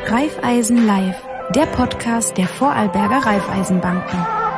Raiffeisen Live, der Podcast der Vorarlberger Raiffeisenbanken.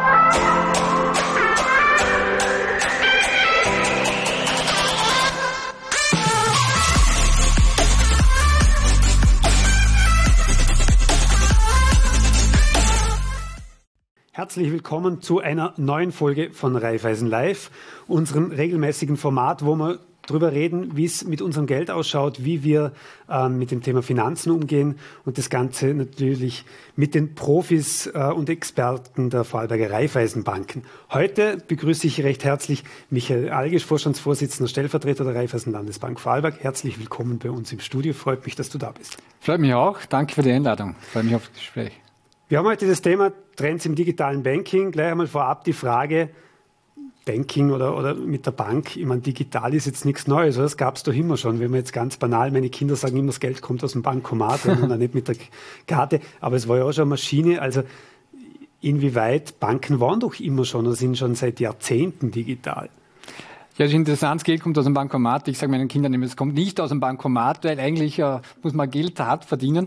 Herzlich willkommen zu einer neuen Folge von Raiffeisen Live, unserem regelmäßigen Format, wo wir darüber reden, wie es mit unserem Geld ausschaut, wie wir mit dem Thema Finanzen umgehen und das Ganze natürlich mit den Profis und Experten der Vorarlberger Raiffeisenbanken. Heute begrüße ich recht herzlich Michael Algisch, Vorstandsvorsitzender, Stellvertreter der Raiffeisen Landesbank Vorarlberg. Herzlich willkommen bei uns im Studio. Freut mich, dass du da bist. Freut mich auch. Danke für die Einladung. Freut mich auf das Gespräch. Wir haben heute das Thema Trends im digitalen Banking. Gleich einmal vorab die Frage, Banking oder mit der Bank, ich meine, digital ist jetzt nichts Neues, oder? Das gab es doch immer schon. Wenn man jetzt ganz banal, meine Kinder sagen immer, das Geld kommt aus dem Bankomat und nicht mit der Karte, aber es war ja auch schon eine Maschine. Also inwieweit, Banken waren doch immer schon oder sind schon seit Jahrzehnten digital? Ja, das ist interessant, das Geld kommt aus dem Bankomat. Ich sage meinen Kindern immer, es kommt nicht aus dem Bankomat, weil eigentlich muss man Geld hart verdienen.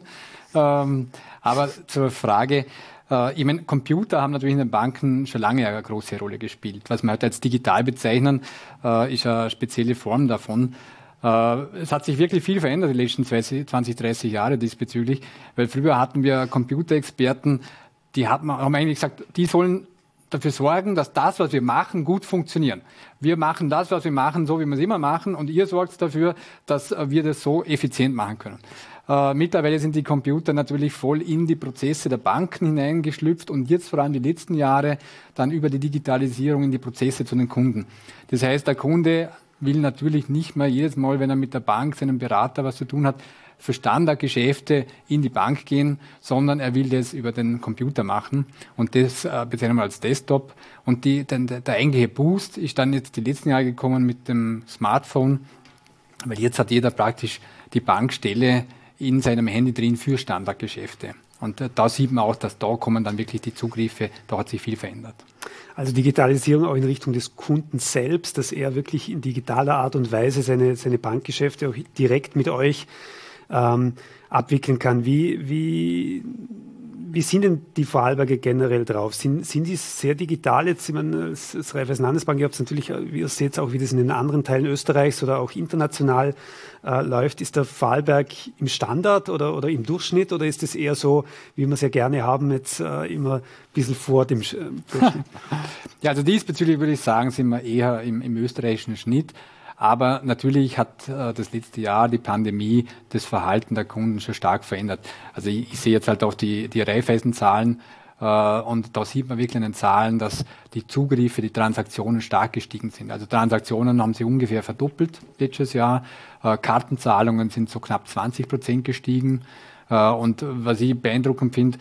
Aber zur Frage, ich meine, Computer haben natürlich in den Banken schon lange eine große Rolle gespielt. Was wir heute als digital bezeichnen, ist eine spezielle Form davon. Es hat sich wirklich viel verändert die letzten 20, 30 Jahre diesbezüglich, weil früher hatten wir Computerexperten, haben eigentlich gesagt, die sollen dafür sorgen, dass das, was wir machen, gut funktioniert. Wir machen das, was wir machen, so wie wir es immer machen, und ihr sorgt dafür, dass wir das so effizient machen können. Mittlerweile sind die Computer natürlich voll in die Prozesse der Banken hineingeschlüpft und jetzt vor allem die letzten Jahre dann über die Digitalisierung in die Prozesse zu den Kunden. Das heißt, der Kunde will natürlich nicht mehr jedes Mal, wenn er mit der Bank, seinem Berater was zu tun hat, für Standardgeschäfte in die Bank gehen, sondern er will das über den Computer machen und das bezeichnen wir als Desktop. Und der eigentliche Boost ist dann jetzt die letzten Jahre gekommen mit dem Smartphone, weil jetzt hat jeder praktisch die Bankstelle in seinem Handy drin für Standardgeschäfte. Und da sieht man auch, dass da kommen dann wirklich die Zugriffe, da hat sich viel verändert. Also Digitalisierung auch in Richtung des Kunden selbst, dass er wirklich in digitaler Art und Weise seine Bankgeschäfte auch direkt mit euch abwickeln kann. Wie sind denn die Vorarlberger generell drauf? Sind die sehr digital jetzt? Ich meine, als Raiffeisen Landesbank, ihr habt es natürlich, ihr seht auch, wie das in den anderen Teilen Österreichs oder auch international läuft. Ist der Vorarlberg im Standard oder im Durchschnitt oder ist es eher so, wie wir es ja gerne haben, jetzt immer ein bisschen vor dem Durchschnitt? Ja, also diesbezüglich würde ich sagen, sind wir eher im österreichischen Schnitt. Aber natürlich hat das letzte Jahr die Pandemie das Verhalten der Kunden schon stark verändert. Also ich sehe jetzt halt auch die Raiffeisen-Zahlen und da sieht man wirklich an den Zahlen, dass die Zugriffe, die Transaktionen stark gestiegen sind. Also Transaktionen haben sie ungefähr verdoppelt letztes Jahr. Kartenzahlungen sind so knapp 20% gestiegen. Und was ich beeindruckend finde,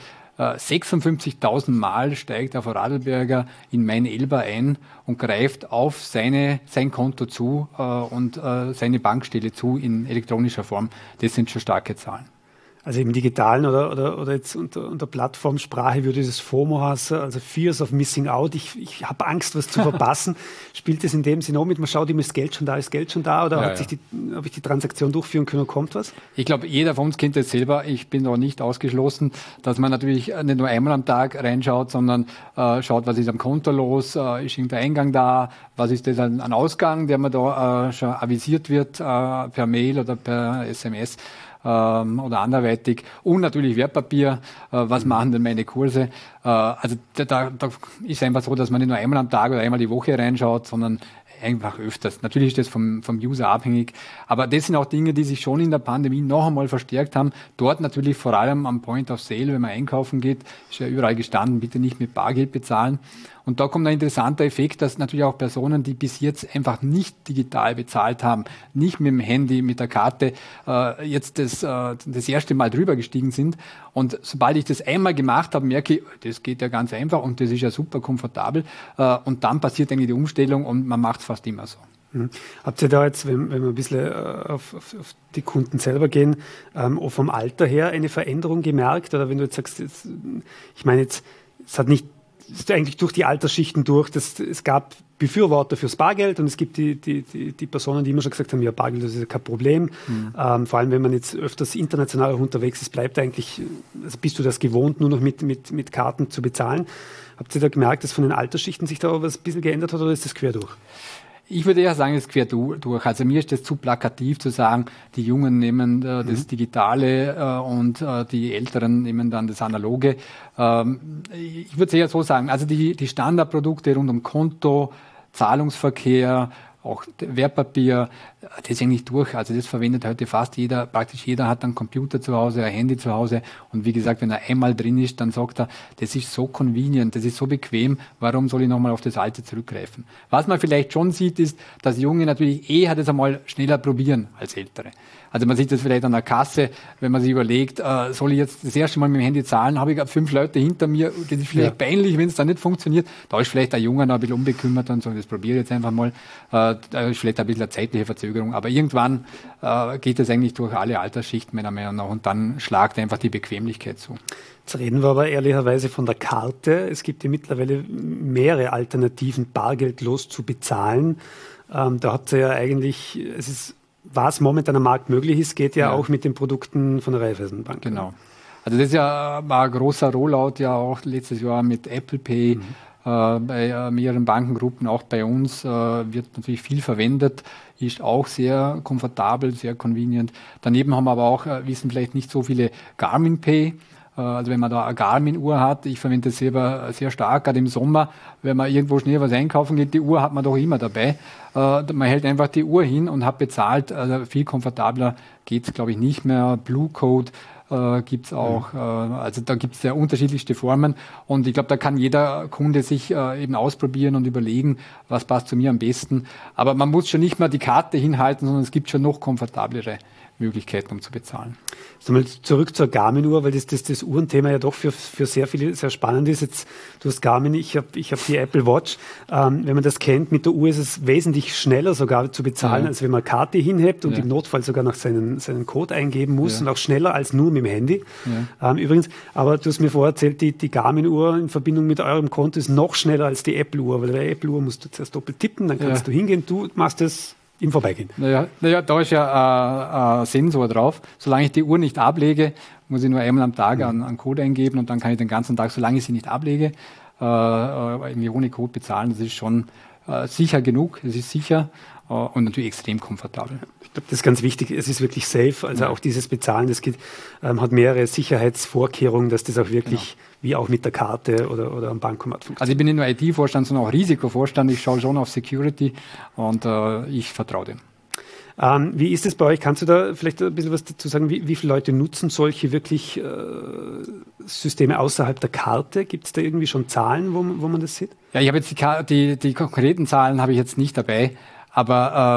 56.000 Mal steigt der Vorarlberger in Mein Elber ein und greift auf sein Konto zu und seine Bankstelle zu in elektronischer Form. Das sind schon starke Zahlen. Also im Digitalen oder jetzt unter Plattformsprache würde das FOMO heißen, also Fears of Missing Out. Ich habe Angst, was zu verpassen. Spielt das in dem Sinne auch mit, man schaut immer, ist Geld schon da oder habe ich die Transaktion durchführen können, kommt was? Ich glaube, jeder von uns kennt das selber. Ich bin auch nicht ausgeschlossen, dass man natürlich nicht nur einmal am Tag reinschaut, sondern schaut, was ist am Konto los, ist irgendein Eingang da, was ist das an Ausgang, der mir da schon avisiert wird per Mail oder per SMS. Oder anderweitig und natürlich Wertpapier, was machen denn meine Kurse? Also da ist einfach so, dass man nicht nur einmal am Tag oder einmal die Woche reinschaut, sondern einfach öfters. Natürlich ist das vom User abhängig, aber das sind auch Dinge, die sich schon in der Pandemie noch einmal verstärkt haben. Dort natürlich vor allem am Point of Sale, wenn man einkaufen geht, ist ja überall gestanden, bitte nicht mit Bargeld bezahlen. Und da kommt ein interessanter Effekt, dass natürlich auch Personen, die bis jetzt einfach nicht digital bezahlt haben, nicht mit dem Handy, mit der Karte, jetzt das erste Mal drüber gestiegen sind. Und sobald ich das einmal gemacht habe, merke ich, das geht ja ganz einfach und das ist ja super komfortabel. Und dann passiert eigentlich die Umstellung und man macht es fast immer so. Habt ihr da jetzt, wenn wir ein bisschen auf die Kunden selber gehen, auch vom Alter her eine Veränderung gemerkt? Oder wenn du jetzt sagst, ich meine jetzt, es ist eigentlich durch die Altersschichten durch, es gab Befürworter fürs Bargeld und es gibt die Personen, die immer schon gesagt haben, ja, Bargeld das ist ja kein Problem. Vor allem, wenn man jetzt öfters international unterwegs ist, also bist du das gewohnt, nur noch mit Karten zu bezahlen. Habt ihr da gemerkt, dass von den Altersschichten sich da was ein bisschen geändert hat oder ist das quer durch? Ich würde eher sagen, es ist quer durch. Also mir ist das zu plakativ zu sagen, die Jungen nehmen das Digitale und die Älteren nehmen dann das Analoge. Ich würde es eher so sagen, also die Standardprodukte rund um Konto, Zahlungsverkehr, auch Wertpapier, das ist eigentlich durch. Also das verwendet heute fast jeder, praktisch jeder hat einen Computer zu Hause, ein Handy zu Hause. Und wie gesagt, wenn er einmal drin ist, dann sagt er, das ist so convenient, das ist so bequem, warum soll ich nochmal auf das Alte zurückgreifen? Was man vielleicht schon sieht, ist, dass Junge natürlich das einmal schneller probieren als Ältere. Also man sieht das vielleicht an der Kasse, wenn man sich überlegt, soll ich jetzt das erste Mal mit dem Handy zahlen, habe ich 5 Leute hinter mir, das ist vielleicht peinlich, wenn es dann nicht funktioniert. Da ist vielleicht ein Junger noch ein bisschen unbekümmert und so, das probiere ich jetzt einfach mal. Da ist vielleicht ein bisschen eine zeitliche Verzögerung, aber irgendwann geht es eigentlich durch alle Altersschichten meiner Meinung nach und dann schlagt einfach die Bequemlichkeit zu. Jetzt reden wir aber ehrlicherweise von der Karte. Es gibt ja mittlerweile mehrere Alternativen, bargeldlos zu bezahlen. Da habt ihr ja eigentlich, was momentan am Markt möglich ist, geht ja auch mit den Produkten von der Raiffeisenbank. Genau. Also das war ein großer Rollout ja auch letztes Jahr mit Apple Pay. Bei mehreren Bankengruppen, auch bei uns, wird natürlich viel verwendet, ist auch sehr komfortabel, sehr convenient. Daneben haben wir aber auch, wissen vielleicht nicht so viele Garmin Pay. Also wenn man da eine Garmin-Uhr hat, ich verwende das selber sehr stark, gerade im Sommer, wenn man irgendwo schnell was einkaufen geht, die Uhr hat man doch immer dabei. Man hält einfach die Uhr hin und hat bezahlt. Also viel komfortabler geht's, glaube ich, nicht mehr. Blue Code gibt's auch. Also da gibt's sehr unterschiedlichste Formen. Und ich glaube, da kann jeder Kunde sich eben ausprobieren und überlegen, was passt zu mir am besten. Aber man muss schon nicht mehr die Karte hinhalten, sondern es gibt schon noch komfortablere Möglichkeiten, um zu bezahlen. Mal zurück zur Garmin-Uhr, weil das Uhrenthema ja doch für sehr viele sehr spannend ist. Jetzt, du hast Garmin, ich hab die Apple Watch. Wenn man das kennt, mit der Uhr ist es wesentlich schneller sogar zu bezahlen, als wenn man Karte hinhebt und im Notfall sogar noch seinen Code eingeben muss und auch schneller als nur mit dem Handy. Übrigens, aber du hast mir vorher erzählt, die Garmin-Uhr in Verbindung mit eurem Konto ist noch schneller als die Apple-Uhr, weil bei der Apple-Uhr musst du zuerst doppelt tippen, dann kannst du hingehen, du machst das im Vorbeigehen. Naja, da ist ja ein Sensor drauf. Solange ich die Uhr nicht ablege, muss ich nur einmal am Tag einen Code eingeben und dann kann ich den ganzen Tag, solange ich sie nicht ablege, irgendwie ohne Code bezahlen. Das ist schon sicher genug, es ist sicher und natürlich extrem komfortabel. Ich glaube, das ist ganz wichtig. Es ist wirklich safe. Also auch dieses Bezahlen, das hat mehrere Sicherheitsvorkehrungen, dass das auch wirklich wie auch mit der Karte oder am Bankomat funktioniert. Also ich bin nicht nur IT-Vorstand, sondern auch Risikovorstand. Ich schaue schon auf Security und ich vertraue dem. Wie ist es bei euch? Kannst du da vielleicht ein bisschen was dazu sagen? Wie viele Leute nutzen solche wirklich Systeme außerhalb der Karte? Gibt es da irgendwie schon Zahlen, wo man das sieht? Ja, ich habe jetzt die konkreten Zahlen habe ich jetzt nicht dabei, aber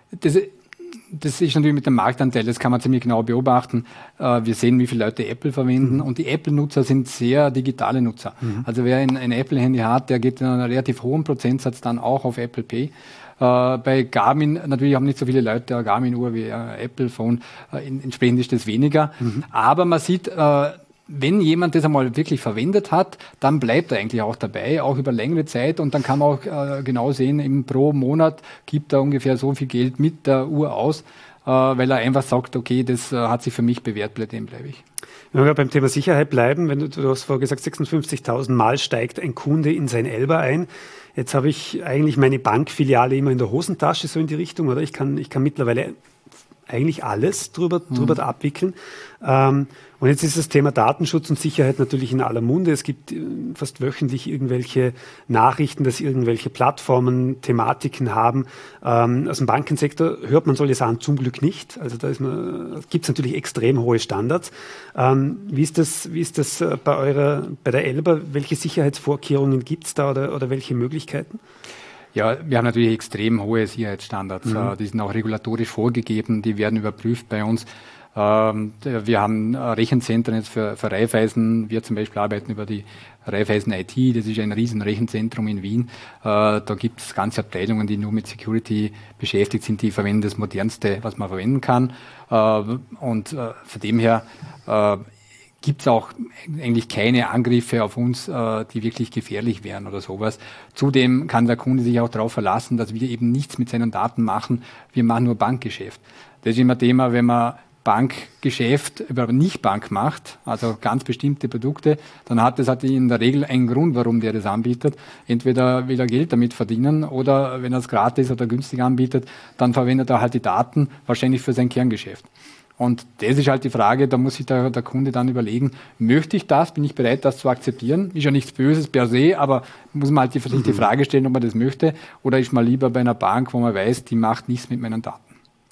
das ist natürlich mit dem Marktanteil, das kann man ziemlich genau beobachten. Wir sehen, wie viele Leute Apple verwenden und die Apple-Nutzer sind sehr digitale Nutzer. Also wer ein Apple-Handy hat, der geht in einem relativ hohen Prozentsatz dann auch auf Apple Pay. Bei Garmin, natürlich haben nicht so viele Leute eine Garmin-Uhr wie ein Apple-Phone, entsprechend ist das weniger. Aber man sieht, wenn jemand das einmal wirklich verwendet hat, dann bleibt er eigentlich auch dabei, auch über längere Zeit. Und dann kann man auch genau sehen, pro Monat gibt er ungefähr so viel Geld mit der Uhr aus, weil er einfach sagt, okay, das hat sich für mich bewährt, bei dem bleibe ich. Wenn wir beim Thema Sicherheit bleiben, du hast vorher gesagt, 56.000 Mal steigt ein Kunde in sein Elber ein. Jetzt habe ich eigentlich meine Bankfiliale immer in der Hosentasche, so in die Richtung, oder? Ich kann mittlerweile eigentlich alles drüber abwickeln. Und jetzt ist das Thema Datenschutz und Sicherheit natürlich in aller Munde. Es gibt fast wöchentlich irgendwelche Nachrichten, dass irgendwelche Plattformen Thematiken haben. Aus dem Bankensektor hört man solche Sachen zum Glück nicht. Also da gibt es natürlich extrem hohe Standards. Wie ist das bei der Elba? Welche Sicherheitsvorkehrungen gibt es da oder welche Möglichkeiten? Ja, wir haben natürlich extrem hohe Sicherheitsstandards. Die sind auch regulatorisch vorgegeben, die werden überprüft bei uns. Wir haben Rechenzentren jetzt für Raiffeisen. Wir zum Beispiel arbeiten über die Raiffeisen IT. Das ist ein riesen Rechenzentrum in Wien. Da gibt es ganze Abteilungen, die nur mit Security beschäftigt sind. Die verwenden das Modernste, was man verwenden kann. Und von dem her gibt es auch eigentlich keine Angriffe auf uns, die wirklich gefährlich wären oder sowas. Zudem kann der Kunde sich auch darauf verlassen, dass wir eben nichts mit seinen Daten machen. Wir machen nur Bankgeschäft. Das ist immer Thema, wenn man Bankgeschäft aber nicht Bank macht, also ganz bestimmte Produkte, dann hat das in der Regel einen Grund, warum der das anbietet. Entweder will er Geld damit verdienen oder wenn er es gratis oder günstig anbietet, dann verwendet er halt die Daten wahrscheinlich für sein Kerngeschäft. Und das ist halt die Frage, da muss sich der Kunde dann überlegen, möchte ich das, bin ich bereit, das zu akzeptieren? Ist ja nichts Böses per se, aber muss man halt sich die Frage stellen, ob man das möchte, oder ist man lieber bei einer Bank, wo man weiß, die macht nichts mit meinen Daten.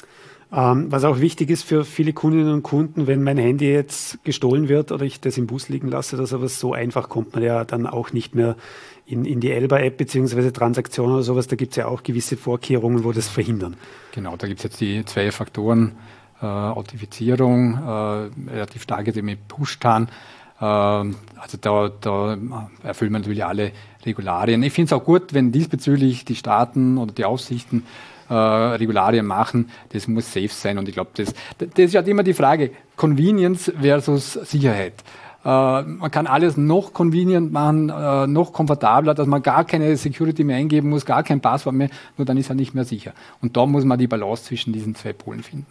Was auch wichtig ist für viele Kundinnen und Kunden, wenn mein Handy jetzt gestohlen wird oder ich das im Bus liegen lasse oder sowas, so einfach kommt man ja dann auch nicht mehr in die Elba-App beziehungsweise Transaktionen oder sowas. Da gibt es ja auch gewisse Vorkehrungen, wo das verhindern. Genau, da gibt es jetzt die 2 Faktoren, Authentifizierung, relativ stark jetzt mit Push-Tan. Also da erfüllen wir natürlich alle Regularien. Ich finde es auch gut, wenn diesbezüglich die Staaten oder die Aufsichten Regularien machen, das muss safe sein. Und ich glaube, das ist halt immer die Frage, Convenience versus Sicherheit. Man kann alles noch convenient machen, noch komfortabler, dass man gar keine Security mehr eingeben muss, gar kein Passwort mehr, nur dann ist er nicht mehr sicher. Und da muss man die Balance zwischen diesen 2 Polen finden.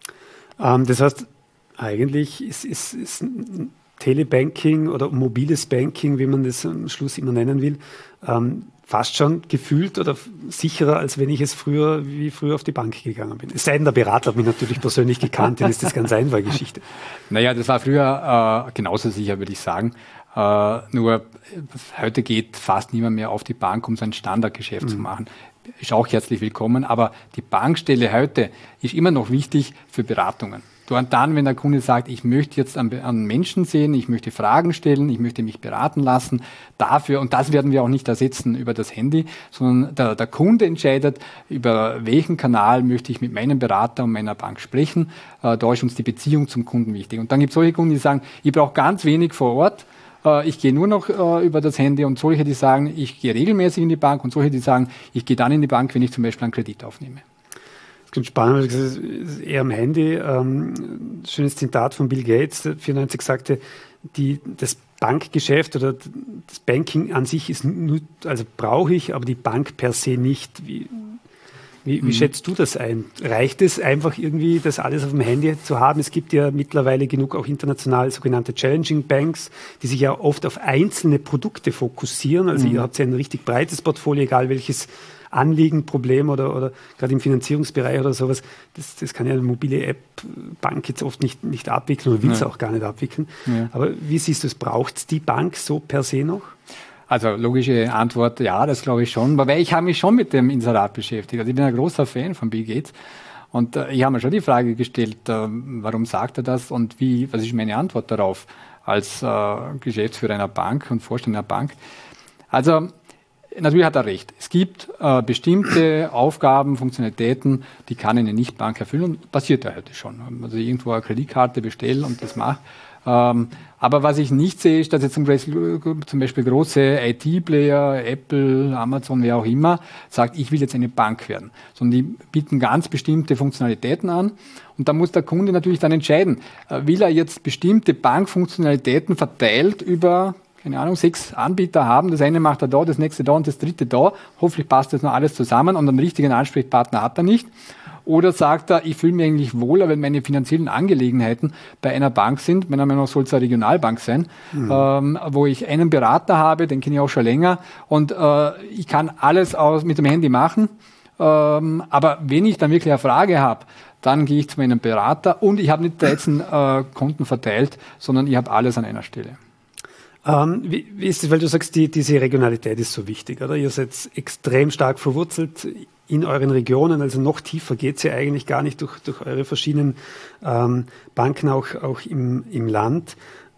Das heißt, eigentlich ist Telebanking oder mobiles Banking, wie man das am Schluss immer nennen will, fast schon gefühlt oder sicherer, als wenn ich es früher auf die Bank gegangen bin. Es sei denn, der Berater hat mich natürlich persönlich gekannt, dann ist das ganz einfache Geschichte. Naja, das war früher genauso sicher, würde ich sagen. Nur heute geht fast niemand mehr auf die Bank, um sein Standardgeschäft zu machen. Ist auch herzlich willkommen, aber die Bankstelle heute ist immer noch wichtig für Beratungen. Dann, wenn der Kunde sagt, ich möchte jetzt an Menschen sehen, ich möchte Fragen stellen, ich möchte mich beraten lassen, dafür, und das werden wir auch nicht ersetzen über das Handy, sondern der Kunde entscheidet, über welchen Kanal möchte ich mit meinem Berater und meiner Bank sprechen. Da ist uns die Beziehung zum Kunden wichtig. Und dann gibt es solche Kunden, die sagen, ich brauche ganz wenig vor Ort, ich gehe nur noch über das Handy, und solche, die sagen, ich gehe regelmäßig in die Bank, und solche, die sagen, ich gehe dann in die Bank, wenn ich zum Beispiel einen Kredit aufnehme. Das ist ganz spannend, das ist eher am Handy. Schönes Zitat von Bill Gates, der 94 sagte, das Bankgeschäft oder das Banking an sich ist nur, also brauche ich, aber die Bank per se nicht. Wie schätzt du das ein? Reicht es einfach irgendwie, das alles auf dem Handy zu haben? Es gibt ja mittlerweile genug auch international sogenannte Challenging Banks, die sich ja oft auf einzelne Produkte fokussieren. Also ihr habt ja ein richtig breites Portfolio, egal welches Anliegen, Problem oder gerade im Finanzierungsbereich oder sowas. Das kann ja eine mobile App-Bank jetzt oft nicht abwickeln oder will es auch gar nicht abwickeln. Ja. Aber wie siehst du es? Braucht es die Bank so per se noch? Also logische Antwort, ja, das glaube ich schon. Weil ich habe mich schon mit dem Inserat beschäftigt. Also ich bin ein großer Fan von Bill Gates. Und ich habe mir schon die Frage gestellt, warum sagt er das und was ist meine Antwort darauf als Geschäftsführer einer Bank und Vorstand einer Bank? Also natürlich hat er recht. Es gibt bestimmte Aufgaben, Funktionalitäten, die kann eine Nichtbank erfüllen, und passiert ja heute schon. Also irgendwo eine Kreditkarte bestellen und das macht. Aber was ich nicht sehe, ist, dass jetzt zum Beispiel große IT-Player, Apple, Amazon, wer auch immer, sagt, ich will jetzt eine Bank werden. Sondern die bieten ganz bestimmte Funktionalitäten an. Und da muss der Kunde natürlich dann entscheiden, will er jetzt bestimmte Bankfunktionalitäten verteilt über, keine Ahnung, 6 Anbieter haben. Das eine macht er da, das nächste da und das dritte da. Hoffentlich passt das noch alles zusammen, und einen richtigen Ansprechpartner hat er nicht. Oder sagt er, ich fühle mich eigentlich wohler, wenn meine finanziellen Angelegenheiten bei einer Bank sind. Meiner Meinung nach soll es eine Regionalbank sein, wo ich einen Berater habe, den kenne ich auch schon länger, und ich kann alles mit dem Handy machen. Aber wenn ich dann wirklich eine Frage habe, dann gehe ich zu meinem Berater, und ich habe nicht 13 Konten verteilt, sondern ich habe alles an einer Stelle. Wie ist es, weil du sagst, diese Regionalität ist so wichtig, oder? Ihr seid extrem stark verwurzelt in euren Regionen, also noch tiefer geht es ja eigentlich gar nicht durch eure verschiedenen Banken auch im Land.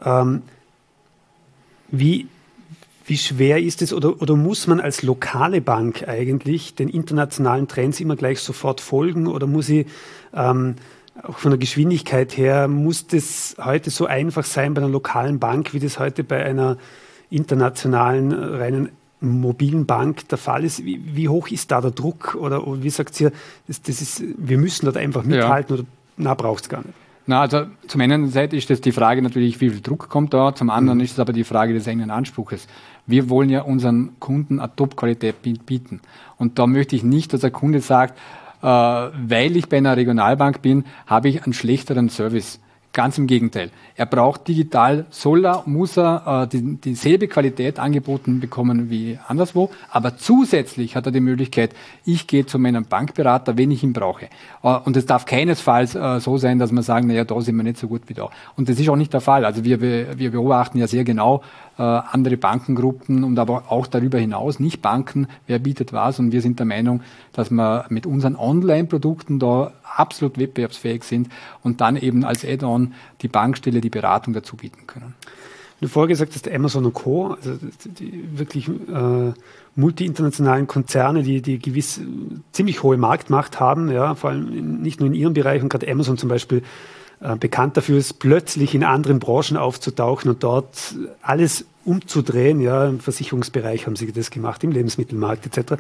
Wie schwer ist es oder muss man als lokale Bank eigentlich den internationalen Trends immer gleich sofort folgen, oder muss ich auch von der Geschwindigkeit her, muss das heute so einfach sein bei einer lokalen Bank, wie das heute bei einer internationalen, reinen mobilen Bank der Fall ist? Wie hoch ist da der Druck? Oder wie sagt ihr, wir müssen dort einfach mithalten, oder braucht es gar nicht? Na, also zum einen Seite ist das die Frage natürlich, wie viel Druck kommt da, zum anderen ist es aber die Frage des eigenen Anspruches. Wir wollen ja unseren Kunden eine Top-Qualität bieten. Und da möchte ich nicht, dass der Kunde sagt, weil ich bei einer Regionalbank bin, habe ich einen schlechteren Service. Ganz im Gegenteil. Er braucht digital, muss er dieselbe Qualität angeboten bekommen wie anderswo, aber zusätzlich hat er die Möglichkeit, ich gehe zu meinem Bankberater, wenn ich ihn brauche. Und es darf keinesfalls so sein, dass man sagen, naja, da sind wir nicht so gut wie da. Und das ist auch nicht der Fall. Also wir beobachten ja sehr genau andere Bankengruppen und aber auch darüber hinaus, nicht Banken, wer bietet was. Und wir sind der Meinung, dass wir mit unseren Online-Produkten da absolut wettbewerbsfähig sind und dann eben als Add-on die Bankstelle, die Beratung dazu bieten können. Du vorher gesagt hast, Amazon und Co., also die wirklich multi-internationalen Konzerne, die gewiss ziemlich hohe Marktmacht haben, ja, vor allem nicht nur in ihrem Bereich, und gerade Amazon zum Beispiel bekannt dafür ist, plötzlich in anderen Branchen aufzutauchen und dort alles umzudrehen. Ja, im Versicherungsbereich haben sie das gemacht, im Lebensmittelmarkt etc.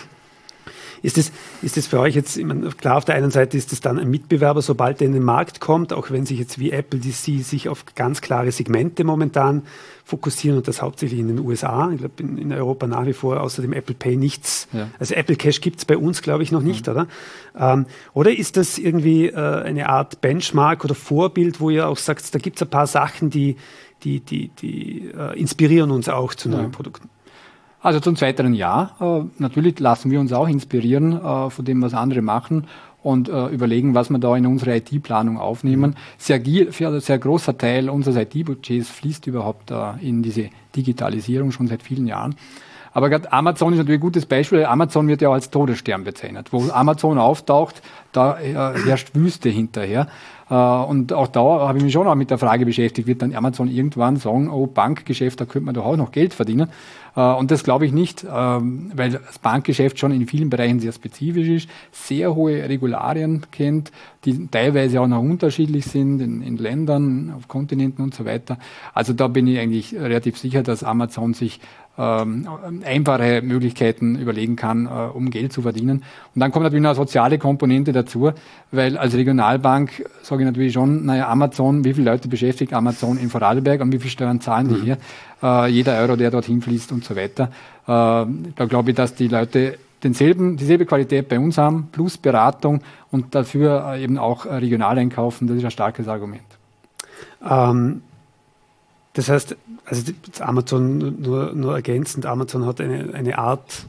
Ist das für euch jetzt, ich meine, klar, auf der einen Seite ist es dann ein Mitbewerber, sobald er in den Markt kommt, auch wenn sich jetzt wie Apple, die sich auf ganz klare Segmente momentan fokussieren und das hauptsächlich in den USA. Ich glaube, in Europa nach wie vor außer dem Apple Pay nichts. Ja. Also Apple Cash gibt es bei uns, glaube ich, noch nicht, oder? Oder ist das irgendwie eine Art Benchmark oder Vorbild, wo ihr auch sagt, da gibt es ein paar Sachen, die inspirieren uns auch zu neuen Produkten? Also zum zweiten Jahr. Natürlich lassen wir uns auch inspirieren von dem, was andere machen und überlegen, was wir da in unsere IT-Planung aufnehmen. Sehr großer Teil unseres IT-Budgets fließt überhaupt in diese Digitalisierung schon seit vielen Jahren. Aber gerade Amazon ist natürlich ein gutes Beispiel. Amazon wird ja auch als Todesstern bezeichnet. Wo Amazon auftaucht, da herrscht Wüste hinterher. Und auch da habe ich mich schon auch mit der Frage beschäftigt, wird dann Amazon irgendwann sagen, oh, Bankgeschäft, da könnte man doch auch noch Geld verdienen. Und das glaube ich nicht, weil das Bankgeschäft schon in vielen Bereichen sehr spezifisch ist, sehr hohe Regularien kennt, die teilweise auch noch unterschiedlich sind in Ländern, auf Kontinenten und so weiter. Also da bin ich eigentlich relativ sicher, dass Amazon sich einfache Möglichkeiten überlegen kann, um Geld zu verdienen. Und dann kommt natürlich eine soziale Komponente dazu, weil als Regionalbank sage ich natürlich schon, naja, Amazon, wie viele Leute beschäftigt Amazon in Vorarlberg und wie viel Steuern zahlen die hier? Jeder Euro, der dorthin fließt und so weiter. Da glaube ich, dass die Leute dieselbe Qualität bei uns haben, plus Beratung und dafür eben auch regional einkaufen. Das ist ein starkes Argument. Das heißt, also Amazon nur ergänzend, Amazon hat eine Art,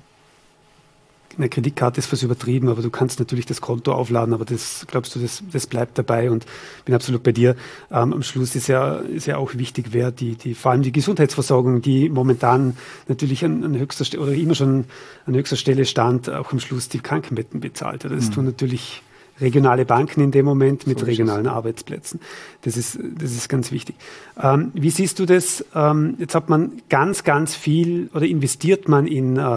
eine Kreditkarte ist fast übertrieben, aber du kannst natürlich das Konto aufladen, aber das glaubst du, das bleibt dabei und bin absolut bei dir. Am Schluss ist ja auch wichtig, wer vor allem die Gesundheitsversorgung, die momentan natürlich an höchster Stelle oder immer schon an höchster Stelle stand, auch am Schluss die Krankenbetten bezahlt. Das tun natürlich regionale Banken in dem Moment mit regionalen Arbeitsplätzen. Das ist ganz wichtig. Wie siehst du das? Jetzt hat man ganz viel oder investiert man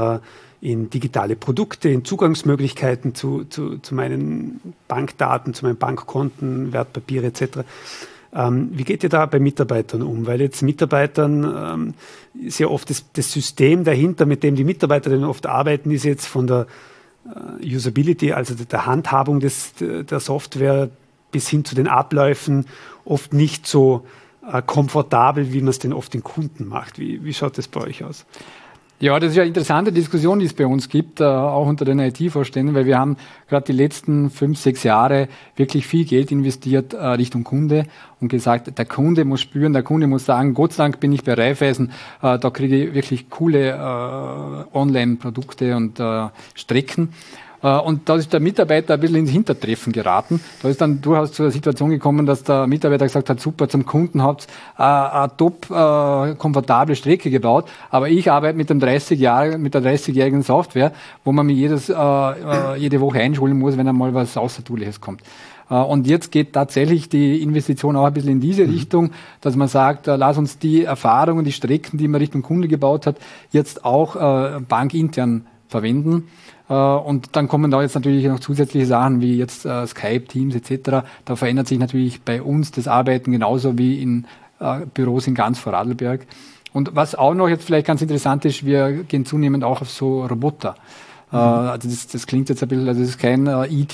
in digitale Produkte, in Zugangsmöglichkeiten zu meinen Bankdaten, zu meinen Bankkonten, Wertpapiere etc. Wie geht ihr da bei Mitarbeitern um? Weil jetzt Mitarbeitern ist ja oft das System dahinter, mit dem die Mitarbeiter dann oft arbeiten, ist jetzt von der Usability, also der Handhabung der Software bis hin zu den Abläufen oft nicht so komfortabel, wie man es denn oft den Kunden macht. Wie schaut das bei euch aus? Ja, das ist ja eine interessante Diskussion, die es bei uns gibt, auch unter den IT-Vorständen, weil wir haben gerade die letzten 5, 6 Jahre wirklich viel Geld investiert Richtung Kunde und gesagt, der Kunde muss spüren, der Kunde muss sagen, Gott sei Dank bin ich bei Raiffeisen, da kriege ich wirklich coole Online-Produkte und Strecken. Und da ist der Mitarbeiter ein bisschen ins Hintertreffen geraten. Da ist dann durchaus zu der Situation gekommen, dass der Mitarbeiter gesagt hat, super, zum Kunden habt eine top komfortable Strecke gebaut, aber ich arbeite mit der 30-jährigen Software, wo man mich jede Woche einschulen muss, wenn einmal was Außertourliches kommt. Und jetzt geht tatsächlich die Investition auch ein bisschen in diese Richtung, dass man sagt, lass uns die Erfahrungen, die Strecken, die man Richtung Kunde gebaut hat, jetzt auch bankintern verwenden. Und dann kommen da jetzt natürlich noch zusätzliche Sachen wie jetzt Skype, Teams etc. Da verändert sich natürlich bei uns das Arbeiten genauso wie in Büros in ganz Vorarlberg. Und was auch noch jetzt vielleicht ganz interessant ist, wir gehen zunehmend auch auf so Roboter. Also das klingt jetzt ein bisschen, also das ist kein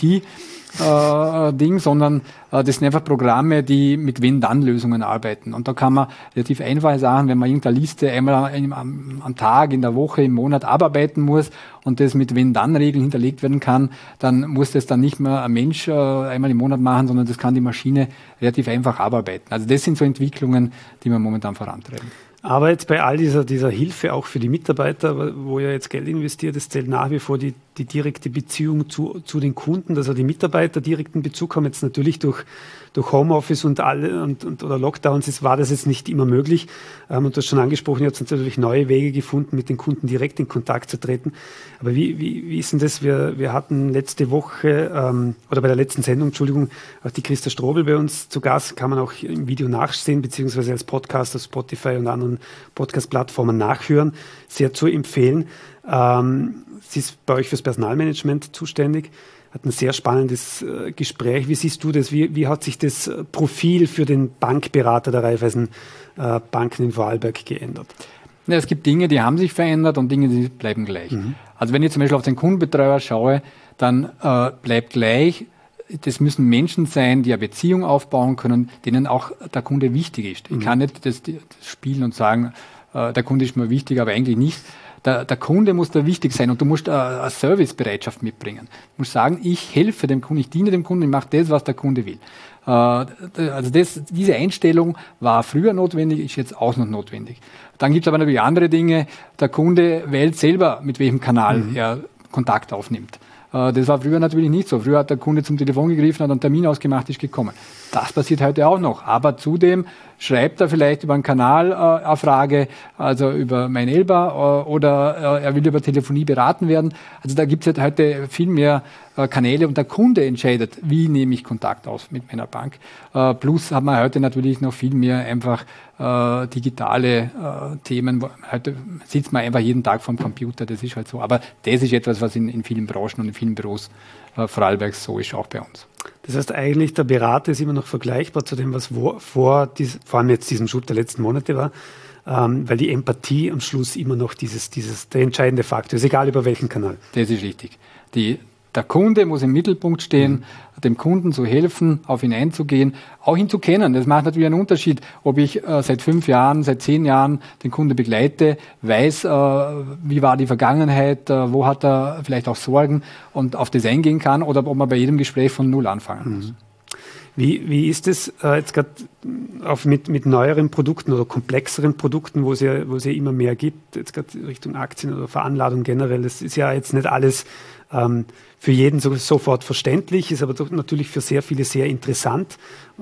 IT-Ding, sondern das sind einfach Programme, die mit Wenn-Dann-Lösungen arbeiten. Und da kann man relativ einfache Sachen, wenn man irgendeine Liste einmal am Tag, in der Woche, im Monat abarbeiten muss und das mit Wenn-Dann-Regeln hinterlegt werden kann, dann muss das dann nicht mehr ein Mensch einmal im Monat machen, sondern das kann die Maschine relativ einfach abarbeiten. Also das sind so Entwicklungen, die wir momentan vorantreiben. Aber jetzt bei all dieser Hilfe auch für die Mitarbeiter, wo ihr jetzt Geld investiert, es zählt nach wie vor die direkte Beziehung zu den Kunden, dass auch die Mitarbeiter direkten Bezug haben. Jetzt natürlich durch Homeoffice und oder Lockdowns war das jetzt nicht immer möglich. Und du hast schon angesprochen, ihr habt natürlich neue Wege gefunden, mit den Kunden direkt in Kontakt zu treten. Aber wie ist denn das? Wir hatten letzte Woche, oder bei der letzten Sendung, Entschuldigung, auch die Christa Strobel bei uns zu Gast, kann man auch im Video nachsehen, beziehungsweise als Podcast auf Spotify und anderen Podcast-Plattformen nachhören. Sehr zu empfehlen. Sie ist bei euch fürs Personalmanagement zuständig. Hat ein sehr spannendes Gespräch. Wie siehst du das? Wie hat sich das Profil für den Bankberater der Raiffeisen Banken in Vorarlberg geändert? Ja, es gibt Dinge, die haben sich verändert und Dinge, die bleiben gleich. Also wenn ich zum Beispiel auf den Kundenbetreuer schaue, dann bleibt gleich, das müssen Menschen sein, die eine Beziehung aufbauen können, denen auch der Kunde wichtig ist. Ich kann nicht das spielen und sagen, der Kunde ist mir wichtig, aber eigentlich nicht. Der Kunde muss da wichtig sein und du musst eine Servicebereitschaft mitbringen. Du musst sagen, ich helfe dem Kunden, ich diene dem Kunden, ich mache das, was der Kunde will. Also diese Einstellung war früher notwendig, ist jetzt auch noch notwendig. Dann gibt es aber natürlich andere Dinge. Der Kunde wählt selber, mit welchem Kanal er Kontakt aufnimmt. Das war früher natürlich nicht so. Früher hat der Kunde zum Telefon gegriffen, hat einen Termin ausgemacht, ist gekommen. Das passiert heute auch noch. Aber zudem schreibt er vielleicht über einen Kanal eine Frage, also über mein Elba, oder er will über Telefonie beraten werden. Also da gibt es heute viel mehr Kanäle und der Kunde entscheidet, wie nehme ich Kontakt auf mit meiner Bank. Plus hat man heute natürlich noch viel mehr einfach digitale Themen. Heute sitzt man einfach jeden Tag vorm Computer, das ist halt so. Aber das ist etwas, was in vielen Branchen und in vielen Büros Vorarlbergs so ist, auch bei uns. Das heißt eigentlich, der Berater ist immer noch vergleichbar zu dem, was vor allem jetzt diesem Schub der letzten Monate war, weil die Empathie am Schluss immer noch der entscheidende Faktor ist, egal über welchen Kanal. Das ist richtig. Der Kunde muss im Mittelpunkt stehen, dem Kunden zu helfen, auf ihn einzugehen, auch ihn zu kennen. Das macht natürlich einen Unterschied, ob ich seit 5 Jahren, seit 10 Jahren den Kunde begleite, weiß, wie war die Vergangenheit, wo hat er vielleicht auch Sorgen und auf das eingehen kann, oder ob man bei jedem Gespräch von Null anfangen muss. Wie ist es jetzt gerade mit neueren Produkten oder komplexeren Produkten, wo es ja immer mehr gibt, jetzt gerade Richtung Aktien oder Veranlagung generell? Das ist ja jetzt nicht alles für jeden sofort verständlich, ist aber doch natürlich für sehr viele sehr interessant.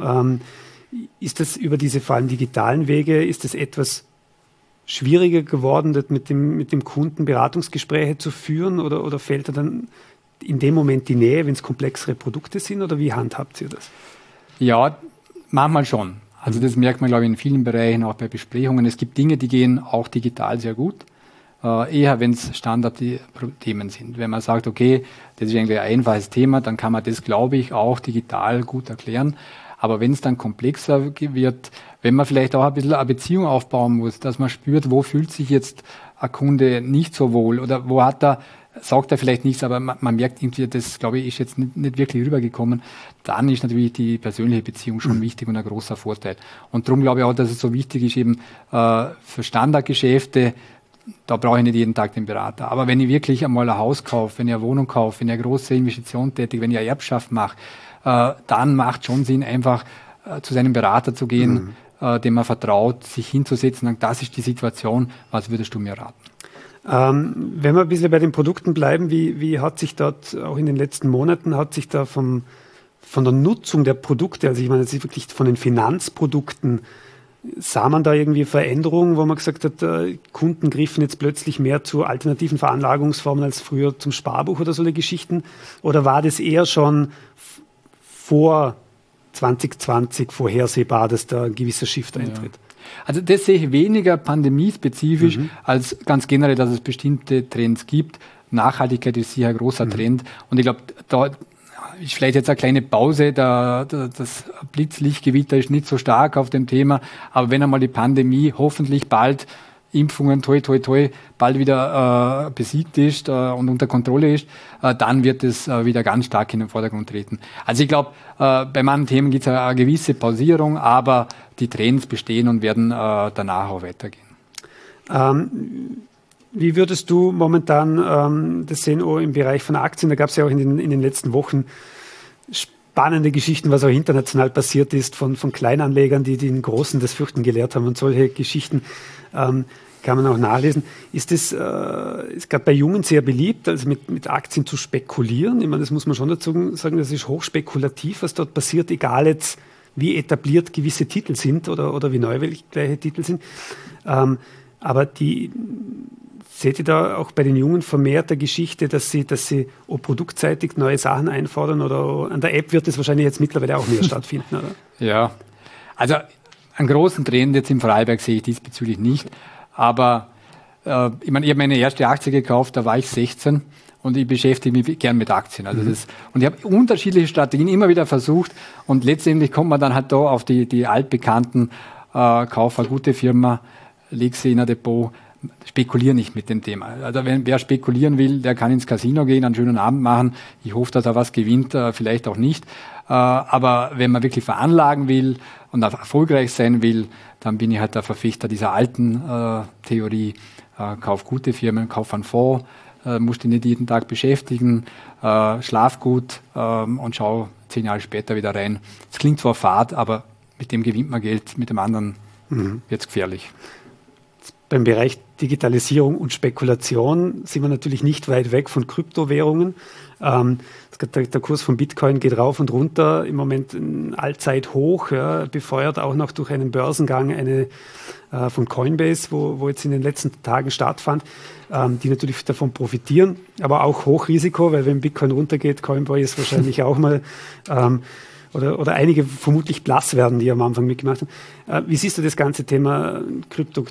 Ist das über diese vor allem digitalen Wege, ist das etwas schwieriger geworden, mit dem Kunden Beratungsgespräche zu führen, oder fällt da dann in dem Moment die Nähe, wenn es komplexere Produkte sind, oder wie handhabt ihr das? Ja, manchmal schon. Also das merkt man, glaube ich, in vielen Bereichen, auch bei Besprechungen. Es gibt Dinge, die gehen auch digital sehr gut. Eher, wenn es Standardthemen sind. Wenn man sagt, okay, das ist eigentlich ein einfaches Thema, dann kann man das, glaube ich, auch digital gut erklären. Aber wenn es dann komplexer wird, wenn man vielleicht auch ein bisschen eine Beziehung aufbauen muss, dass man spürt, wo fühlt sich jetzt ein Kunde nicht so wohl oder wo sagt er vielleicht nichts, aber man merkt irgendwie, das, glaube ich, ist jetzt nicht wirklich rübergekommen, dann ist natürlich die persönliche Beziehung schon wichtig und ein großer Vorteil. Und darum glaube ich auch, dass es so wichtig ist, eben für Standardgeschäfte, da brauche ich nicht jeden Tag den Berater. Aber wenn ich wirklich einmal ein Haus kaufe, wenn ich eine Wohnung kaufe, wenn ich eine große Investition tätige, wenn ich eine Erbschaft mache, dann macht schon Sinn, einfach zu seinem Berater zu gehen, dem man vertraut, sich hinzusetzen und sagen, das ist die Situation, was würdest du mir raten? Wenn wir ein bisschen bei den Produkten bleiben, wie hat sich dort auch in den letzten Monaten, von der Nutzung der Produkte, also ich meine jetzt wirklich von den Finanzprodukten, sah man da irgendwie Veränderungen, wo man gesagt hat, Kunden griffen jetzt plötzlich mehr zu alternativen Veranlagungsformen als früher zum Sparbuch oder solche Geschichten? Oder war das eher schon vor 2020 vorhersehbar, dass da ein gewisser Shift eintritt? Also das sehe ich weniger pandemiespezifisch als ganz generell, dass es bestimmte Trends gibt. Nachhaltigkeit ist sicher ein großer Trend. Und ich glaube, da ist vielleicht jetzt eine kleine Pause, das Blitzlichtgewitter ist nicht so stark auf dem Thema, aber wenn einmal die Pandemie hoffentlich bald Impfungen, toi, toi, toi, bald wieder besiegt ist und unter Kontrolle ist, dann wird es wieder ganz stark in den Vordergrund treten. Also ich glaube, bei manchen Themen gibt es eine gewisse Pausierung, aber die Trends bestehen und werden danach auch weitergehen. Wie würdest du momentan das sehen im Bereich von Aktien? Da gab es ja auch in den letzten Wochen spannende Geschichten, was auch international passiert ist, von Kleinanlegern, die den Großen das Fürchten gelehrt haben und solche Geschichten kann man auch nachlesen. Ist gerade bei Jungen sehr beliebt, also mit Aktien zu spekulieren? Ich meine, das muss man schon dazu sagen, das ist hochspekulativ, was dort passiert, egal jetzt, wie etabliert gewisse Titel sind oder wie neu welche Titel sind. Aber seht ihr da auch bei den Jungen vermehrt der Geschichte, dass sie produktseitig neue Sachen einfordern oder an der App wird es wahrscheinlich jetzt mittlerweile auch mehr stattfinden, oder? Ja, also einen großen Trend jetzt im Vorarlberg sehe ich diesbezüglich nicht, aber ich habe meine erste Aktie gekauft, da war ich 16 und ich beschäftige mich gern mit Aktien. Also und ich habe unterschiedliche Strategien immer wieder versucht und letztendlich kommt man dann halt da auf die altbekannten Kauf eine gute Firma, leg sie in ein Depot, spekuliere nicht mit dem Thema. Also wer spekulieren will, der kann ins Casino gehen, einen schönen Abend machen. Ich hoffe, dass er was gewinnt, vielleicht auch nicht. Aber wenn man wirklich veranlagen will und erfolgreich sein will, dann bin ich halt der Verfechter dieser alten Theorie. Kauf gute Firmen, kauf einen Fonds, musst dich nicht jeden Tag beschäftigen, schlaf gut und schau 10 Jahre später wieder rein. Es klingt zwar fad, aber mit dem gewinnt man Geld, mit dem anderen wird es gefährlich. Beim Bereich Digitalisierung und Spekulation sind wir natürlich nicht weit weg von Kryptowährungen. Der Kurs von Bitcoin geht rauf und runter, im Moment ein Allzeithoch, ja, befeuert auch noch durch einen Börsengang von Coinbase, wo jetzt in den letzten Tagen stattfand, die natürlich davon profitieren, aber auch Hochrisiko, weil wenn Bitcoin runtergeht, Coinbase wahrscheinlich auch mal oder einige vermutlich blass werden, die am Anfang mitgemacht haben. Wie siehst du das ganze Thema Krypto?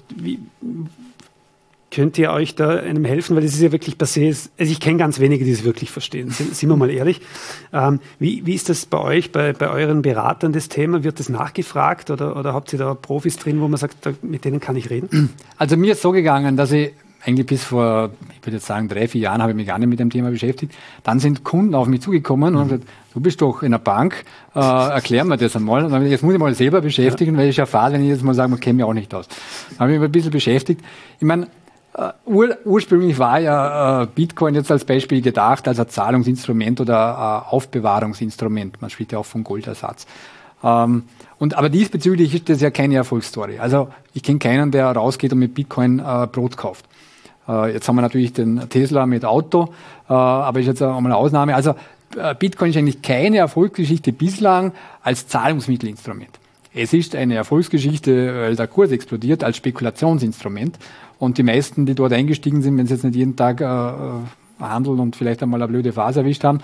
Könnt ihr euch da einem helfen? Weil das ist ja wirklich passé. Also ich kenne ganz wenige, die es wirklich verstehen. Sind wir mal ehrlich. Wie ist das bei euch, bei euren Beratern das Thema? Wird das nachgefragt oder habt ihr da Profis drin, wo man sagt, mit denen kann ich reden? Also mir ist so gegangen, dass ich eigentlich bis vor, ich würde jetzt sagen, 3-4 Jahren habe ich mich gar nicht mit dem Thema beschäftigt. Dann sind Kunden auf mich zugekommen und haben gesagt, du bist doch in der Bank, erklär mir das einmal. Und dann habe ich, jetzt muss ich mal selber beschäftigen, weil ich ja fahre, wenn ich jetzt mal sage, man kennt mich auch nicht aus. Dann habe ich mich ein bisschen beschäftigt. Ich meine, ursprünglich war ja Bitcoin jetzt als Beispiel gedacht als ein Zahlungsinstrument oder Aufbewahrungsinstrument. Man spricht ja auch von Goldersatz. Aber diesbezüglich ist das ja keine Erfolgsstory. Also ich kenne keinen, der rausgeht und mit Bitcoin Brot kauft. Jetzt haben wir natürlich den Tesla mit Auto, aber ist jetzt auch mal eine Ausnahme. Also Bitcoin ist eigentlich keine Erfolgsgeschichte bislang als Zahlungsmittelinstrument. Es ist eine Erfolgsgeschichte, weil der Kurs explodiert, als Spekulationsinstrument. Und die meisten, die dort eingestiegen sind, wenn sie jetzt nicht jeden Tag handeln und vielleicht einmal eine blöde Phase erwischt haben,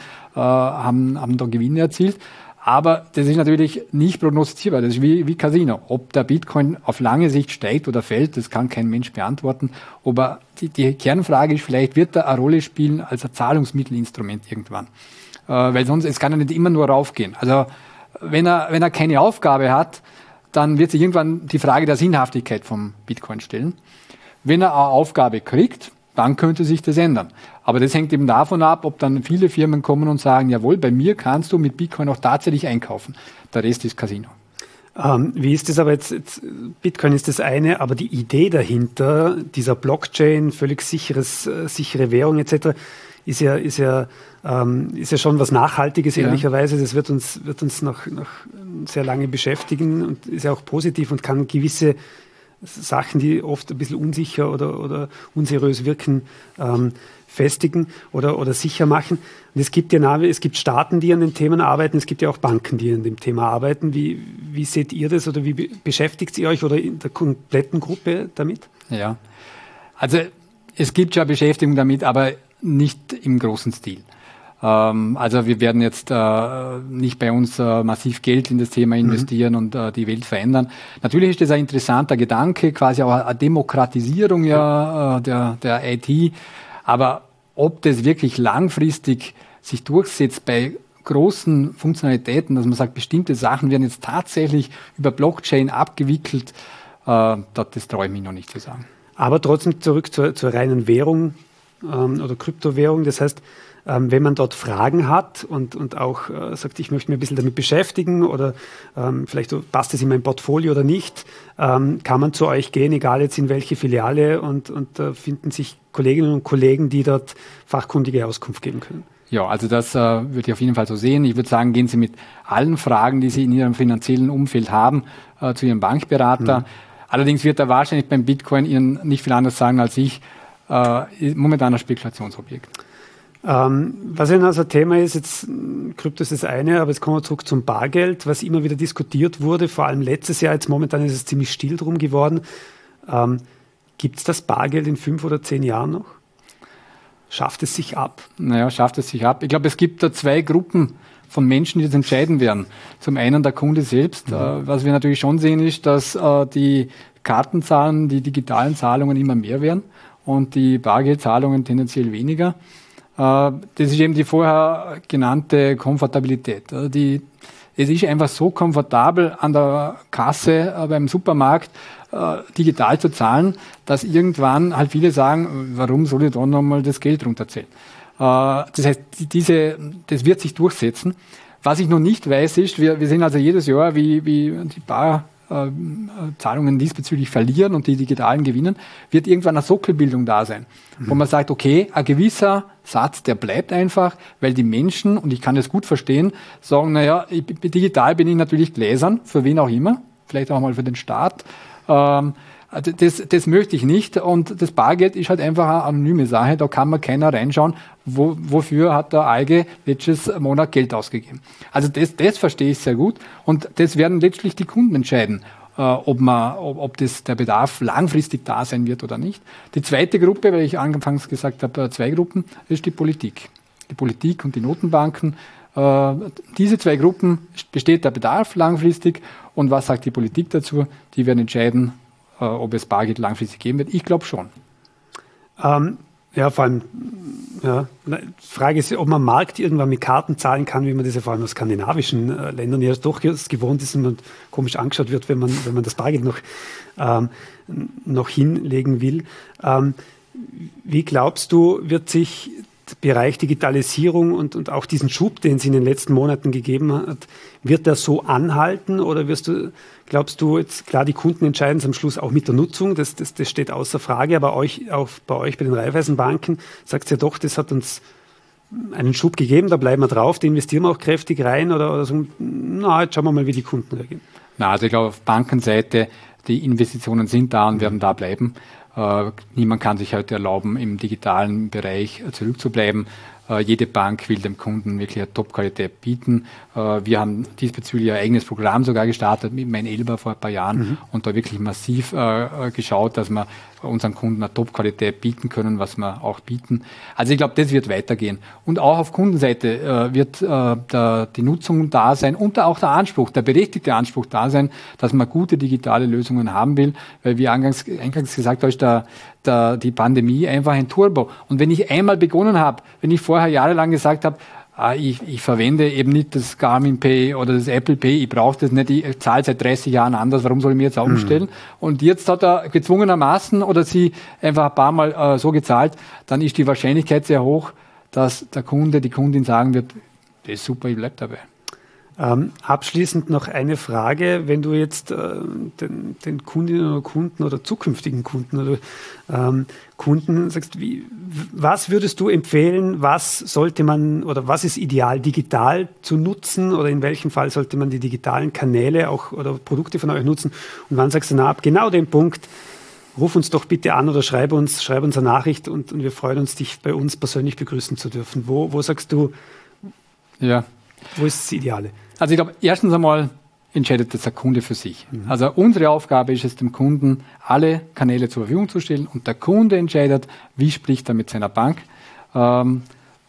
haben da Gewinne erzielt. Aber das ist natürlich nicht prognostizierbar. Das ist wie Casino. Ob der Bitcoin auf lange Sicht steigt oder fällt, das kann kein Mensch beantworten. Aber die Kernfrage ist vielleicht, wird er eine Rolle spielen als ein Zahlungsmittelinstrument irgendwann? Weil sonst, es kann ja nicht immer nur raufgehen. Also wenn er keine Aufgabe hat, dann wird sich irgendwann die Frage der Sinnhaftigkeit vom Bitcoin stellen. Wenn er eine Aufgabe kriegt, dann könnte sich das ändern. Aber das hängt eben davon ab, ob dann viele Firmen kommen und sagen, jawohl, bei mir kannst du mit Bitcoin auch tatsächlich einkaufen. Der Rest ist Casino. Wie ist das aber jetzt? Bitcoin ist das eine, aber die Idee dahinter, dieser Blockchain, völlig sichere Währung etc., ist ja schon was Nachhaltiges, ehrlicherweise. Das wird uns noch sehr lange beschäftigen und ist ja auch positiv und kann gewisse Sachen, die oft ein bisschen unsicher oder unseriös wirken, festigen oder sicher machen. Und es gibt Staaten, die an den Themen arbeiten, es gibt ja auch Banken, die an dem Thema arbeiten. Wie seht ihr das oder wie beschäftigt ihr euch oder in der kompletten Gruppe damit? Ja, also es gibt ja Beschäftigung damit, aber nicht im großen Stil. Also wir werden jetzt nicht bei uns massiv Geld in das Thema investieren und die Welt verändern. Natürlich ist das ein interessanter Gedanke, quasi auch eine Demokratisierung der IT. Aber ob das wirklich langfristig sich durchsetzt bei großen Funktionalitäten, dass man sagt, bestimmte Sachen werden jetzt tatsächlich über Blockchain abgewickelt, das traue ich mich noch nicht zu sagen. Aber trotzdem zurück zur reinen Währung oder Kryptowährung. Das heißt, wenn man dort Fragen hat und auch sagt, ich möchte mich ein bisschen damit beschäftigen oder vielleicht passt es in mein Portfolio oder nicht, kann man zu euch gehen, egal jetzt in welche Filiale und finden sich Kolleginnen und Kollegen, die dort fachkundige Auskunft geben können. Ja, also das würde ich auf jeden Fall so sehen. Ich würde sagen, gehen Sie mit allen Fragen, die Sie in Ihrem finanziellen Umfeld haben, zu Ihrem Bankberater. Allerdings wird er wahrscheinlich beim Bitcoin Ihnen nicht viel anders sagen als ich, momentan ein Spekulationsobjekt. Was ja also Thema ist, jetzt Krypto ist das eine, aber jetzt kommen wir zurück zum Bargeld, was immer wieder diskutiert wurde, vor allem letztes Jahr, jetzt momentan ist es ziemlich still drum geworden. Gibt es das Bargeld in 5 oder 10 Jahren noch? Schafft es sich ab? Naja, schafft es sich ab. Ich glaube, es gibt da 2 Gruppen von Menschen, die das entscheiden werden. Zum einen der Kunde selbst. Was wir natürlich schon sehen, ist, dass die Kartenzahlen, die digitalen Zahlungen immer mehr werden und die Bargeldzahlungen tendenziell weniger. Das ist eben die vorher genannte Komfortabilität. Es ist einfach so komfortabel an der Kasse beim Supermarkt digital zu zahlen, dass irgendwann halt viele sagen, warum soll ich da nochmal das Geld runterzählen? Das heißt, das wird sich durchsetzen. Was ich noch nicht weiß, ist, wir sehen also jedes Jahr, wie die Zahlungen diesbezüglich verlieren und die digitalen gewinnen, wird irgendwann eine Sockelbildung da sein, wo man sagt, okay, ein gewisser Satz, der bleibt einfach, weil die Menschen, und ich kann das gut verstehen, sagen, naja, digital bin ich natürlich gläsern, für wen auch immer, vielleicht auch mal für den Staat. Das möchte ich nicht und das Bargeld ist halt einfach eine anonyme Sache, da kann man keiner reinschauen, wofür hat der Alge letztes Monat Geld ausgegeben. Also das verstehe ich sehr gut und das werden letztlich die Kunden entscheiden, ob der Bedarf langfristig da sein wird oder nicht. Die zweite Gruppe, weil ich anfangs gesagt habe, 2 Gruppen, ist die Politik. Die Politik und die Notenbanken. Diese 2 Gruppen besteht der Bedarf langfristig und was sagt die Politik dazu? Die werden entscheiden, ob es Bargeld langfristig geben wird. Ich glaube schon. Ja, vor allem, ja, die Frage ist, ob man am Markt irgendwann mit Karten zahlen kann, wie man das ja vor allem aus skandinavischen Ländern ja doch gewohnt ist und man komisch angeschaut wird, wenn man das Bargeld noch hinlegen will. Wie glaubst du, wird sich der Bereich Digitalisierung und auch diesen Schub, den es in den letzten Monaten gegeben hat, wird der so anhalten oder glaubst du, jetzt klar, die Kunden entscheiden es am Schluss auch mit der Nutzung, das steht außer Frage, aber auch bei euch, bei den Raiffeisenbanken, sagt ihr ja doch, das hat uns einen Schub gegeben, da bleiben wir drauf, da investieren wir auch kräftig rein oder so, jetzt schauen wir mal, wie die Kunden reagieren. Also ich glaube, auf Bankenseite, die Investitionen sind da und werden da bleiben. Niemand kann sich heute erlauben, im digitalen Bereich zurückzubleiben. Jede Bank will dem Kunden wirklich eine Top-Qualität bieten. Wir haben diesbezüglich ein eigenes Programm sogar gestartet mit Mein Elber vor ein paar Jahren und da wirklich massiv geschaut, dass wir unseren Kunden eine Top-Qualität bieten können, was wir auch bieten. Also ich glaube, das wird weitergehen. Und auch auf Kundenseite wird die Nutzung da sein und auch der Anspruch, der berechtigte Anspruch da sein, dass man gute digitale Lösungen haben will, weil wie eingangs gesagt habe, ist die Pandemie einfach ein Turbo. Und wenn ich einmal begonnen habe, wenn ich vorher jahrelang gesagt habe, ich verwende eben nicht das Garmin Pay oder das Apple Pay, ich brauche das nicht, ich zahle seit 30 Jahren anders, warum soll ich mir jetzt auch umstellen? Und jetzt hat er gezwungenermaßen oder sie einfach ein paar Mal so gezahlt, dann ist die Wahrscheinlichkeit sehr hoch, dass der Kunde, die Kundin sagen wird, das ist super, ich bleib dabei. Abschließend noch eine Frage, wenn du jetzt den Kundinnen oder Kunden oder zukünftigen Kunden oder Kunden sagst, was würdest du empfehlen, was sollte man oder was ist ideal digital zu nutzen oder in welchem Fall sollte man die digitalen Kanäle auch oder Produkte von euch nutzen und wann sagst du, ab genau dem Punkt, ruf uns doch bitte an oder schreib uns eine Nachricht und wir freuen uns, dich bei uns persönlich begrüßen zu dürfen. Wo sagst du, ja, wo ist das Ideale? Also ich glaube, erstens einmal entscheidet das der Kunde für sich. Also unsere Aufgabe ist es, dem Kunden alle Kanäle zur Verfügung zu stellen und der Kunde entscheidet, wie spricht er mit seiner Bank. Dann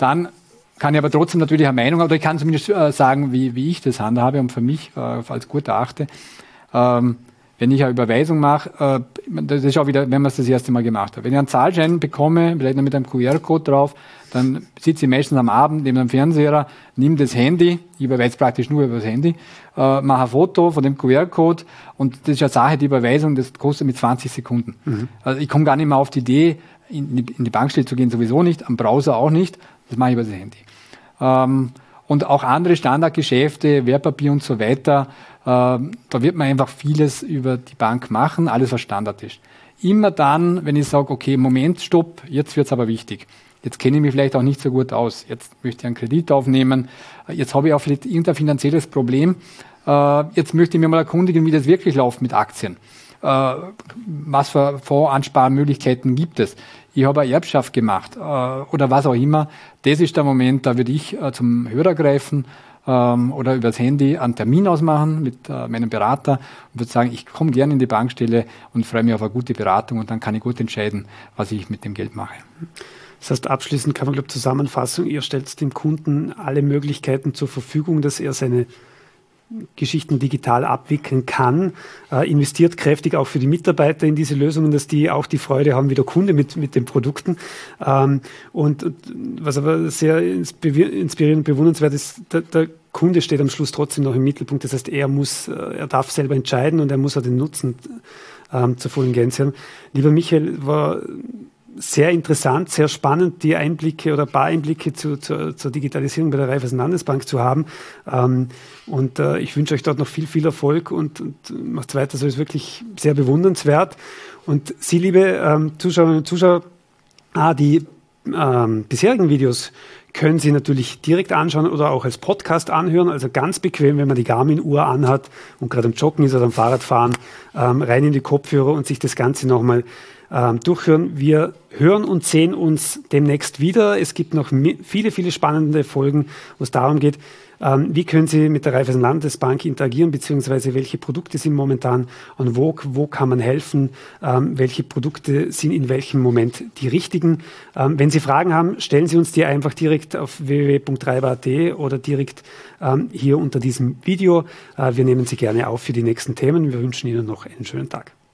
kann ich aber trotzdem natürlich eine Meinung, oder ich kann zumindest sagen, wie ich das handhabe und für mich als gut erachte. Wenn ich eine Überweisung mache, das ist auch wieder, wenn man es das erste Mal gemacht hat. Wenn ich einen Zahlschein bekomme, vielleicht noch mit einem QR-Code drauf, dann sitze ich meistens am Abend neben dem Fernseher, nehme das Handy, ich überweise praktisch nur über das Handy, mache ein Foto von dem QR-Code und das ist eine Sache, die Überweisung, das kostet mit 20 Sekunden. Also ich komme gar nicht mehr auf die Idee, in die Bankstelle zu gehen, sowieso nicht, am Browser auch nicht, das mache ich über das Handy. Und auch andere Standardgeschäfte, Wertpapier und so weiter, da wird man einfach vieles über die Bank machen, alles was Standard ist. Immer dann, wenn ich sage, okay, Moment, stopp, jetzt wird's aber wichtig. Jetzt kenne ich mich vielleicht auch nicht so gut aus. Jetzt möchte ich einen Kredit aufnehmen. Jetzt habe ich auch vielleicht irgendein finanzielles Problem. Jetzt möchte ich mir mal erkundigen, wie das wirklich läuft mit Aktien. Was für Fondsansparmöglichkeiten gibt es? Ich habe eine Erbschaft gemacht oder was auch immer. Das ist der Moment, da würde ich zum Hörer greifen oder übers Handy einen Termin ausmachen mit meinem Berater und würde sagen, ich komme gerne in die Bankstelle und freue mich auf eine gute Beratung und dann kann ich gut entscheiden, was ich mit dem Geld mache. Das heißt, abschließend kann man, glaube ich, Zusammenfassung, ihr stellt dem Kunden alle Möglichkeiten zur Verfügung, dass er seine Geschichten digital abwickeln kann, investiert kräftig auch für die Mitarbeiter in diese Lösungen, dass die auch die Freude haben wie der Kunde mit den Produkten. Und was aber sehr inspirierend und bewundernswert ist, der Kunde steht am Schluss trotzdem noch im Mittelpunkt. Das heißt, er darf selber entscheiden und er muss auch den Nutzen zur vollen Gänze haben. Lieber Michael, war sehr interessant, sehr spannend, die Einblicke oder ein paar Einblicke zur Digitalisierung bei der Raiffeisen Landesbank zu haben. Und ich wünsche euch dort noch viel, viel Erfolg und macht weiter. So ist wirklich sehr bewundernswert. Und Sie, liebe Zuschauerinnen und Zuschauer, die bisherigen Videos können Sie natürlich direkt anschauen oder auch als Podcast anhören. Also ganz bequem, wenn man die Garmin-Uhr anhat und gerade am Joggen ist oder am Fahrradfahren, rein in die Kopfhörer und sich das Ganze nochmal durchhören. Wir hören und sehen uns demnächst wieder. Es gibt noch viele, viele spannende Folgen, wo es darum geht, wie können Sie mit der Raiffeisen Landesbank interagieren, beziehungsweise welche Produkte sind momentan en vogue, wo kann man helfen, welche Produkte sind in welchem Moment die richtigen. Wenn Sie Fragen haben, stellen Sie uns die einfach direkt auf www.raiffeisen.at oder direkt hier unter diesem Video. Wir nehmen Sie gerne auf für die nächsten Themen. Wir wünschen Ihnen noch einen schönen Tag.